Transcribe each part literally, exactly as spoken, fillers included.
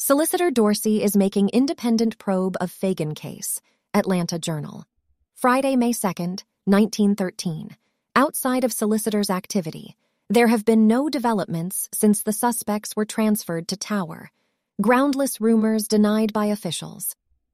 Solicitor Dorsey is making independent probe of Fagan case, Atlanta Journal. Friday, May second, nineteen thirteen. Outside of solicitor's activity, there have been no developments since the suspects were transferred to Tower. Groundless rumors denied by officials.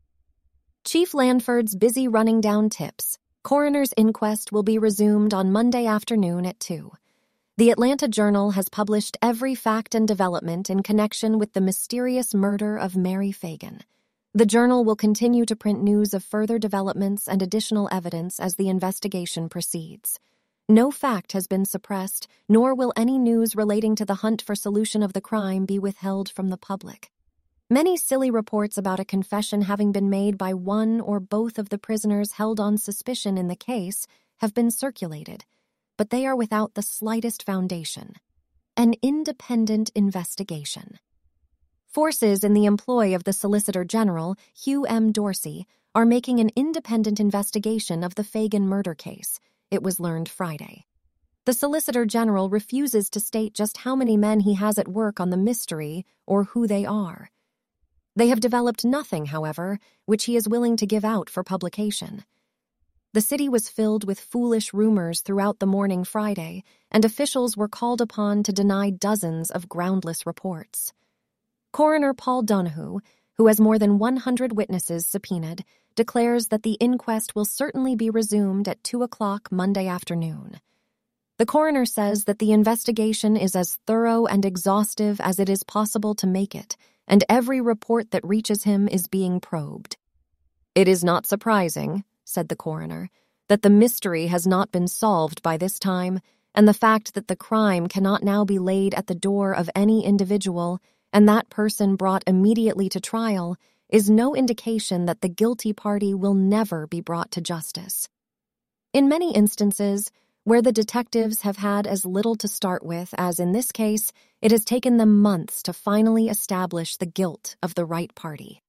Chief Lanford's busy running down tips. Coroner's inquest will be resumed on Monday afternoon at two. The Atlanta Journal has published every fact and development in connection with the mysterious murder of Mary Fagan. The Journal will continue to print news of further developments and additional evidence as the investigation proceeds. No fact has been suppressed, nor will any news relating to the hunt for solution of the crime be withheld from the public. Many silly reports about a confession having been made by one or both of the prisoners held on suspicion in the case have been circulated, but they are without the slightest foundation. An independent investigation. Forces in the employ of the Solicitor General, Hugh M. Dorsey, are making an independent investigation of the Fagan murder case, it was learned Friday. The Solicitor General refuses to state just how many men he has at work on the mystery or who they are. They have developed nothing, however, which he is willing to give out for publication. The city was filled with foolish rumors throughout the morning Friday, and officials were called upon to deny dozens of groundless reports. Coroner Paul Donohue, who has more than one hundred witnesses subpoenaed, declares that the inquest will certainly be resumed at two o'clock Monday afternoon. The coroner says that the investigation is as thorough and exhaustive as it is possible to make it, and every report that reaches him is being probed. "It is not surprising," said the coroner, "that the mystery has not been solved by this time, and the fact that the crime cannot now be laid at the door of any individual and that person brought immediately to trial is no indication that the guilty party will never be brought to justice. In many instances, where the detectives have had as little to start with as in this case, it has taken them months to finally establish the guilt of the right party."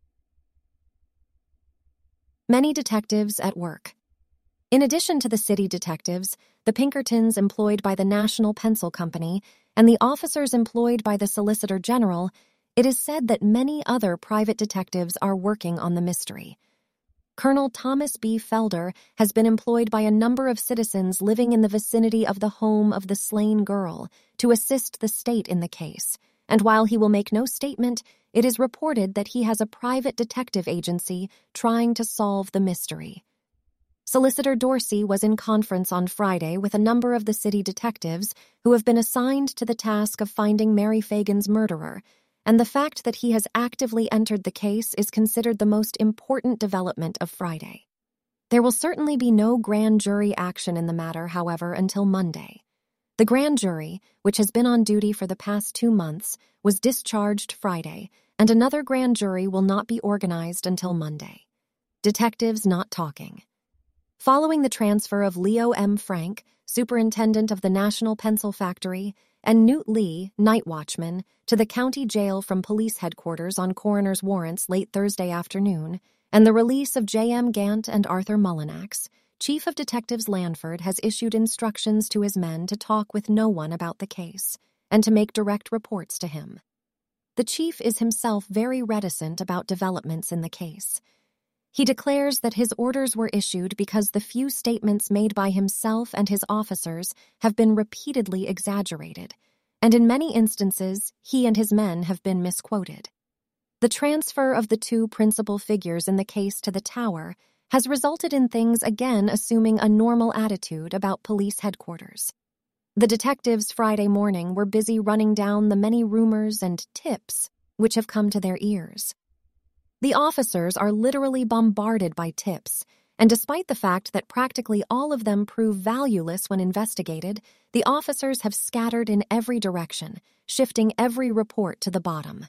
Many detectives at work. In addition to the city detectives, the Pinkertons employed by the National Pencil Company, and the officers employed by the Solicitor General, it is said that many other private detectives are working on the mystery. Colonel Thomas B. Felder has been employed by a number of citizens living in the vicinity of the home of the slain girl to assist the state in the case, and while he will make no statement, it is reported that he has a private detective agency trying to solve the mystery. Solicitor Dorsey was in conference on Friday with a number of the city detectives who have been assigned to the task of finding Mary Fagan's murderer, and the fact that he has actively entered the case is considered the most important development of Friday. There will certainly be no grand jury action in the matter, however, until Monday. The grand jury, which has been on duty for the past two months, was discharged Friday, and another grand jury will not be organized until Monday. Detectives not talking. Following the transfer of Leo M. Frank, superintendent of the National Pencil Factory, and Newt Lee, night watchman, to the county jail from police headquarters on coroner's warrants late Thursday afternoon, and the release of J M. Gant and Arthur Mullinax, Chief of Detectives Lanford has issued instructions to his men to talk with no one about the case, and to make direct reports to him. The chief is himself very reticent about developments in the case. He declares that his orders were issued because the few statements made by himself and his officers have been repeatedly exaggerated, and in many instances, he and his men have been misquoted. The transfer of the two principal figures in the case to the Tower has resulted in things again assuming a normal attitude about police headquarters. The detectives Friday morning were busy running down the many rumors and tips which have come to their ears. The officers are literally bombarded by tips, and despite the fact that practically all of them prove valueless when investigated, the officers have scattered in every direction, shifting every report to the bottom.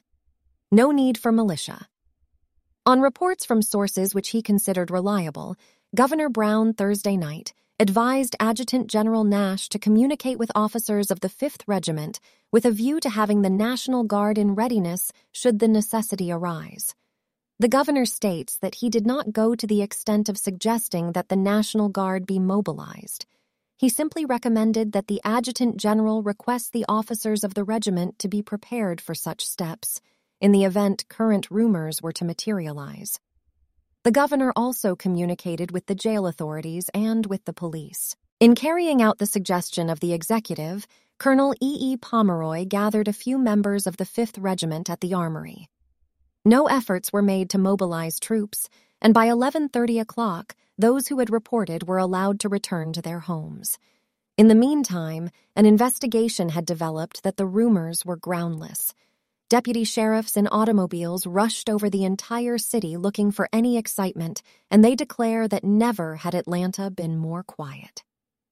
No need for militia. On reports from sources which he considered reliable, Governor Brown Thursday night advised Adjutant General Nash to communicate with officers of the fifth Regiment with a view to having the National Guard in readiness should the necessity arise. The governor states that he did not go to the extent of suggesting that the National Guard be mobilized. He simply recommended that the Adjutant General request the officers of the regiment to be prepared for such steps, in the event current rumors were to materialize. The governor also communicated with the jail authorities and with the police. In carrying out the suggestion of the executive, Colonel E E. Pomeroy gathered a few members of the fifth Regiment at the Armory. No efforts were made to mobilize troops, and by eleven thirty o'clock, those who had reported were allowed to return to their homes. In the meantime, an investigation had developed that the rumors were groundless. Deputy sheriffs in automobiles rushed over the entire city looking for any excitement, and they declare that never had Atlanta been more quiet.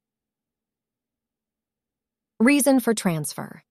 Reason for transfer.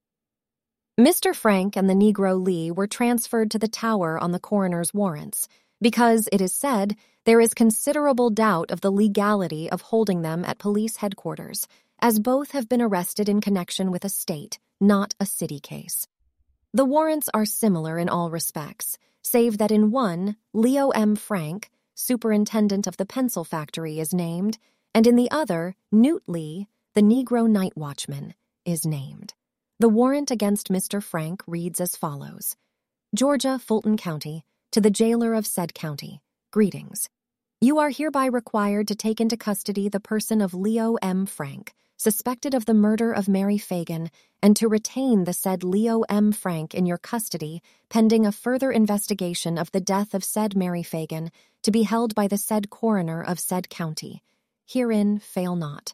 Mister Frank and the Negro Lee were transferred to the Tower on the coroner's warrants because, it is said, there is considerable doubt of the legality of holding them at police headquarters, as both have been arrested in connection with a state, not a city case. The warrants are similar in all respects, save that in one, Leo M. Frank, superintendent of the pencil factory, is named, and in the other, Newt Lee, the Negro night watchman, is named. The warrant against Mister Frank reads as follows: Georgia, Fulton County, to the jailer of said county, greetings. You are hereby required to take into custody the person of Leo M. Frank, suspected of the murder of Mary Fagan, and to retain the said Leo M. Frank in your custody pending a further investigation of the death of said Mary Fagan, to be held by the said coroner of said county. Herein fail not.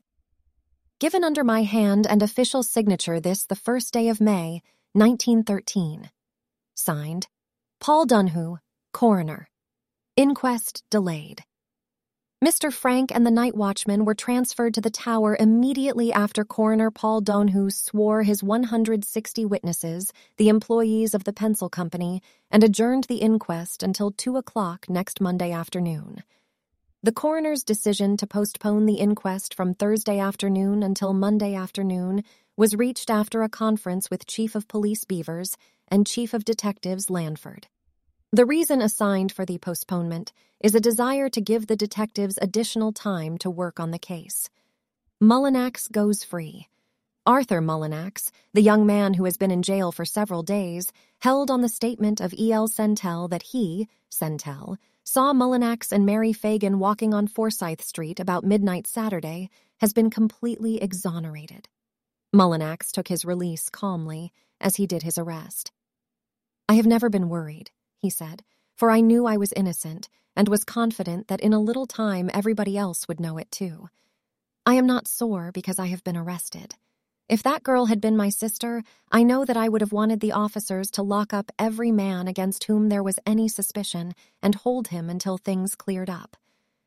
Given under my hand and official signature this the first day of May, nineteen thirteen. Signed, Paul Dunhu, Coroner. Inquest delayed. Mister Frank and the night watchman were transferred to the Tower immediately after Coroner Paul Dunhu swore his one hundred sixty witnesses, the employees of the pencil company, and adjourned the inquest until two o'clock next Monday afternoon. The coroner's decision to postpone the inquest from Thursday afternoon until Monday afternoon was reached after a conference with Chief of Police Beavers and Chief of Detectives Lanford. The reason assigned for the postponement is a desire to give the detectives additional time to work on the case. Mullinax goes free. Arthur Mullinax, the young man who has been in jail for several days, held on the statement of E L Sentell that he, Sentell, saw Mullinax and Mary Fagan walking on Forsyth Street about midnight Saturday, has been completely exonerated. Mullinax took his release calmly, as he did his arrest. I have never been worried, he said, for I knew I was innocent and was confident that in a little time everybody else would know it too. I am not sore because I have been arrested. If that girl had been my sister, I know that I would have wanted the officers to lock up every man against whom there was any suspicion and hold him until things cleared up.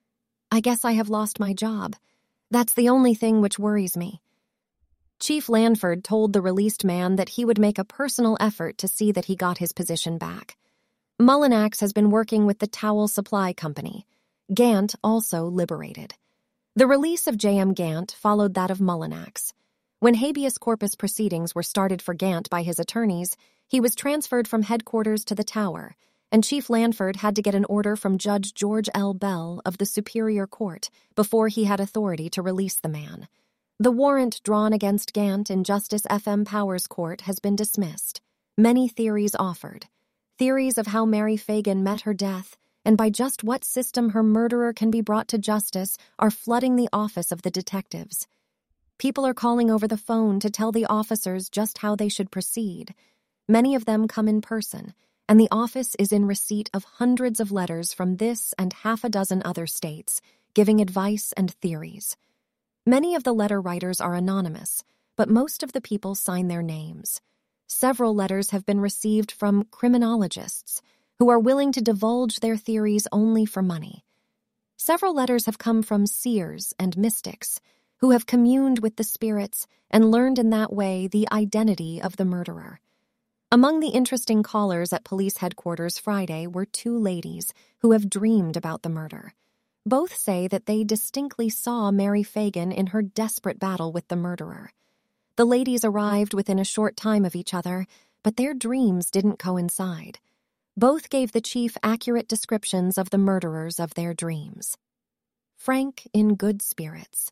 I guess I have lost my job. That's the only thing which worries me. Chief Lanford told the released man that he would make a personal effort to see that he got his position back. Mullinax has been working with the Towel Supply Company. Gant also liberated. The release of J M Gant followed that of Mullinax. When habeas corpus proceedings were started for Gant by his attorneys, he was transferred from headquarters to the Tower, and Chief Lanford had to get an order from Judge George L. Bell of the Superior Court before he had authority to release the man. The warrant drawn against Gant in Justice F M Powers' court has been dismissed. Many theories offered. Theories of how Mary Fagan met her death, and by just what system her murderer can be brought to justice, are flooding the office of the detectives. People are calling over the phone to tell the officers just how they should proceed. Many of them come in person, and the office is in receipt of hundreds of letters from this and half a dozen other states, giving advice and theories. Many of the letter writers are anonymous, but most of the people sign their names. Several letters have been received from criminologists who are willing to divulge their theories only for money. Several letters have come from seers and mystics who have communed with the spirits and learned in that way the identity of the murderer. Among the interesting callers at police headquarters Friday were two ladies who have dreamed about the murder. Both say that they distinctly saw Mary Fagan in her desperate battle with the murderer. The ladies arrived within a short time of each other, but their dreams didn't coincide. Both gave the chief accurate descriptions of the murderers of their dreams. Frank in good spirits.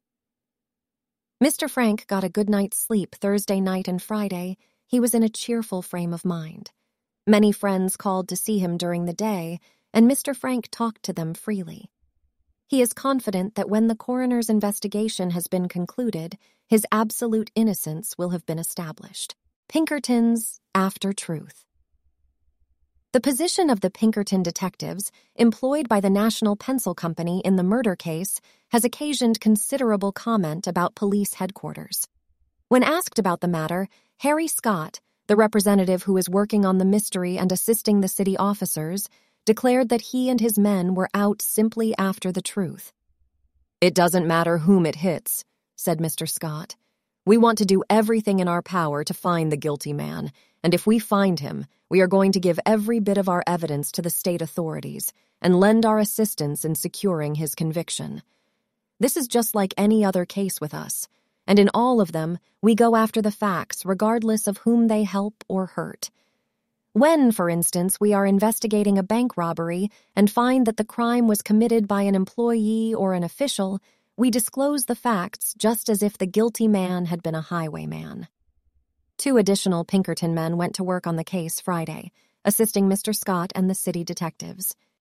Mister Frank got a good night's sleep Thursday night and Friday. He was in a cheerful frame of mind. Many friends called to see him during the day, and Mister Frank talked to them freely. He is confident that when the coroner's investigation has been concluded, his absolute innocence will have been established. Pinkerton's After Truth. The position of the Pinkerton detectives, employed by the National Pencil Company in the murder case, has occasioned considerable comment about police headquarters. When asked about the matter, Harry Scott, the representative who is working on the mystery and assisting the city officers, declared that he and his men were out simply after the truth. "It doesn't matter whom it hits," said Mister Scott. "We want to do everything in our power to find the guilty man, and if we find him, we are going to give every bit of our evidence to the state authorities and lend our assistance in securing his conviction. This is just like any other case with us, and in all of them, we go after the facts regardless of whom they help or hurt. When, for instance, we are investigating a bank robbery and find that the crime was committed by an employee or an official, we disclose the facts just as if the guilty man had been a highwayman." Two additional Pinkerton men went to work on the case Friday, assisting Mister Scott and the city detectives.